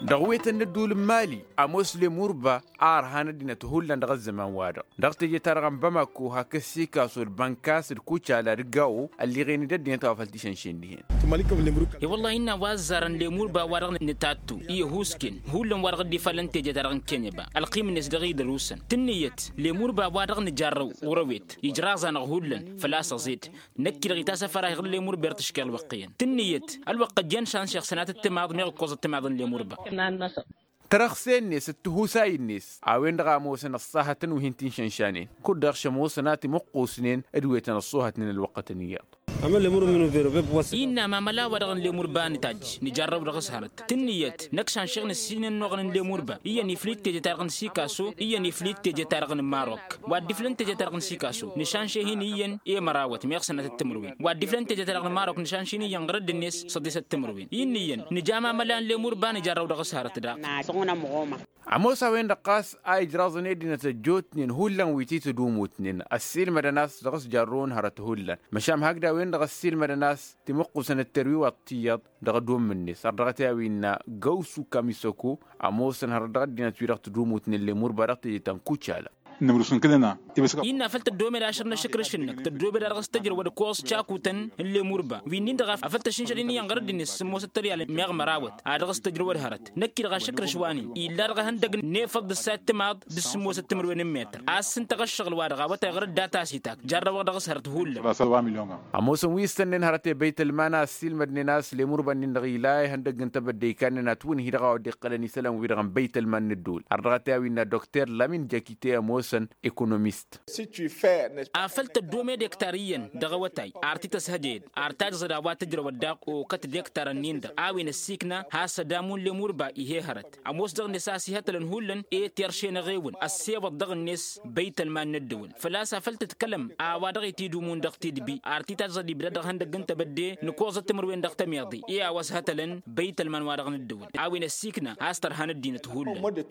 دغويت الندول المالي أمسلم مربى هانا دينا تهولا دغ الزمان وارا دغت جي ترغم بمكو هكسيكا سور بانكاس الكوتشا على رجاو اللي غيني ددين توافلتيشن شيندين اي والله إنا وازارن لمربى ورغن نتاتو هوسكن هولن ورغ دي فلنتي جي ترغن كينيبا القيم الناس دغي دروسن تنيت لمربى ورغن جارو ورويت يجرازان هولن فلاس زيت نكي رغيتا سفرا غير لمربى تشكال وقيا تنيت الوقت جان شان شيخ سنات التماض ميغ كوز التماض لمربى ترخسين نيس التهوساي النيس عوين دغا موسن الصاحة وهنتين شنشانين كل دغش موسناتي مقوسنين ادويتنا الصوحة من الوقت نياط إنما ملا ورغن لمربان تاج نجرب رغس هارت تنيت نكشان شغن السين النغن لمربا إيا نفليت تجي تارغن سيكاسو إيا نفليت تجي تارغن ماروك وادفلن تجي تارغن سيكاسو نشان شهين إيا إيا مراوت ميقسنة التمروين وادفلن تجي تارغن ماروك نشان شيني ينغرد الناس صديس التمروين إيا نجامع ملان لمربا نجرب رغس هارت دا عموسا وين دقاس اي جرازن دينا تجوتنين هولن ويتي تدوموتنين السيل مدناس دغس جارون هرت هولن مشام هكذا وين دغس السيل مدناس تمقو سنة التروي والطياد دغ دوم مني صدغتها وينا غوسو كاميسوكو عموسا هردغ دينا تيرغ تدوموتنين اللي مربا تنكوتشالا نمرسون كلنا إن فلت الدومي عشرنا شكر شنك تدوبي رغس تجر ودكوس شاكوتن اللي مربا وين دغ افلت شنجريني ينغرد الناس موس التريال ميغ مراوت ادغس تجر ودهرت نكي رغ شكر شواني الا رغ هندق نيفض السات ماد بسموس التمر وين متر اسن تغشغل وادغ وتغرد داتا سيتاك جرب ودغس هرت هول 7 مليون عموسن ويستنن هرت بيت المانا سيل مدني ناس اللي مربا نغي لاي هندق انت بدي كان نتون هي رغ ودي قلني سلام ويرغم بيت المان الدول ارغتا وين دكتور لامين جاكيتي موسن ايكونوميست افلت الدومي دكتاريا دغوتاي ارتيتس هديد ارتاج زداوات تجر وداق وكت دكتار نيند اوين السيكنا هاس دامون لمربا ايه هرت اموس دغ نساسي هتلن هولن ايه تيرشين غيون السيب دغ الناس بيت المال ندول فلاس افلت تتكلم اوادغ تيدومون دغ تيدبي ارتيتاج زدي بدغ هندق انت بدي نكوز التمروين دغ تميضي ايه اوس هتلن بيت المال وادغ ندول اوين السيكنا هاستر هاندين تهولن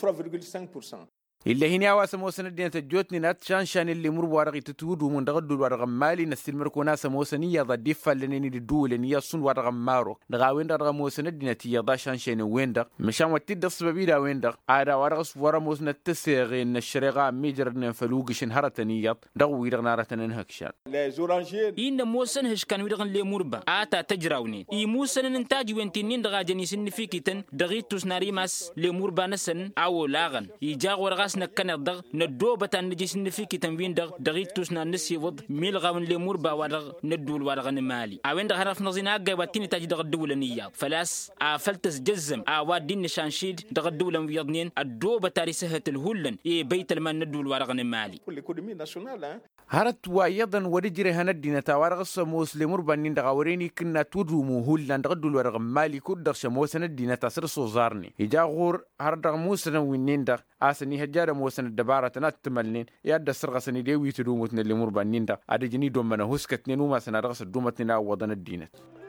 اللي هنا واسم موسن الدين تجوتني نات شان اللي مربو ورغي تتود ومن دغدو ورغم مالي نسل مركونا سموسنية ضديفة لنني دول لنيا صن ورغم مارو دغاوين درغم موسن الدين تيضا شان ويندغ مشان وتد السببي دا ويندغ عادا ورغس ورا موسن التسيغي ان الشريغا ميجر نفلوقشن هرتنيات دغوي دغنارة ننهكشان إن موسن هش كان ويدغن لي مربا آتا تجراوني إي موسن ننتاج وينتين دغا جنيسن فيكيتن دغيتوس ناريماس لي مربا نسن أو لاغن يجاغ ورغس نكن الدغ ندوبة نجيس نفيكي تنوين دغ دغيتوسنا نسي وض ميل غاون لي مربا ودغ ندول ورغن مالي اوين دغ هرف نزينا غاواتيني تاج دغ الدولة نيا فلاس افلتس جزم اوادين نشانشيد دغ الدولة ويضنين الدوبة تاريسهة الهولن اي بيت المان ندول ورغن مالي هرت وايضا ورجري هندينا تاورغس مسلم مربانين دغاوريني كنا تودومو هولن دغدول ورغم مالي كودر شموسن الدين تاسر سوزارني اجا غور هردغ موسن وينين دغ اسني هجار موسن الدبارة تنتملنين ياد سرغسني دي ويتدومتن اللي مربانين دغ ادجني دومنا هسكتنين وما سنرغس دومتنا وضن الدين